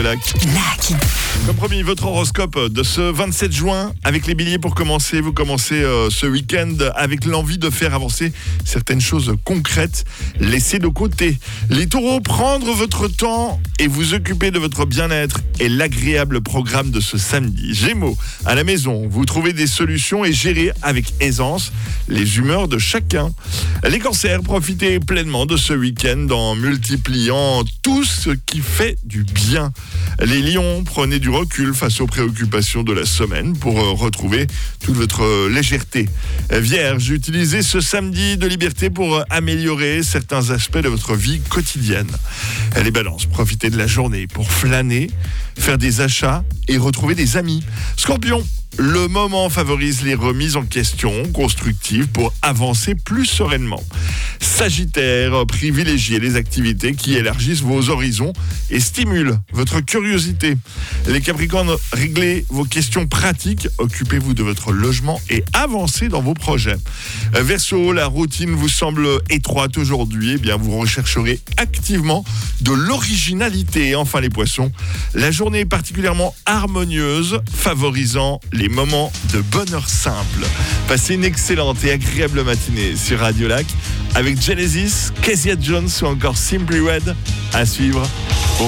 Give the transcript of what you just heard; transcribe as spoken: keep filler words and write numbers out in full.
Lac. Lac. Comme promis, votre horoscope de ce vingt-sept juin avec les béliers pour commencer. Vous commencez euh, ce week-end avec l'envie de faire avancer certaines choses concrètes. Laissez de côté les taureaux, prendre votre temps et vous occuper de votre bien-être et l'agréable programme de ce samedi. Gémeaux, à la maison, vous trouvez des solutions et gérez avec aisance les humeurs de chacun. Les cancers, profitez pleinement de ce week-end en multipliant tout ce qui fait du bien. Les lions, prenez du recul face aux préoccupations de la semaine pour euh, retrouver toute votre euh, légèreté. Vierge, utilisez ce samedi de liberté pour euh, améliorer certains aspects de votre vie quotidienne. Les balances, profitez de la journée pour flâner, faire des achats et retrouver des amis. Scorpion, le moment favorise les remises en question constructives pour avancer plus sereinement. Sagittaire, privilégiez les activités qui élargissent vos horizons et stimulent votre curiosité. Les Capricornes, réglez vos questions pratiques, occupez-vous de votre logement et avancez dans vos projets. Verseau, la routine vous semble étroite aujourd'hui, eh bien vous rechercherez activement de l'originalité. Et enfin les Poissons, la journée est particulièrement harmonieuse, favorisant les moments de bonheur simple. Passez une excellente et agréable matinée sur Radio Lac avec Genesis, Kezia Jones ou encore Simply Red à suivre.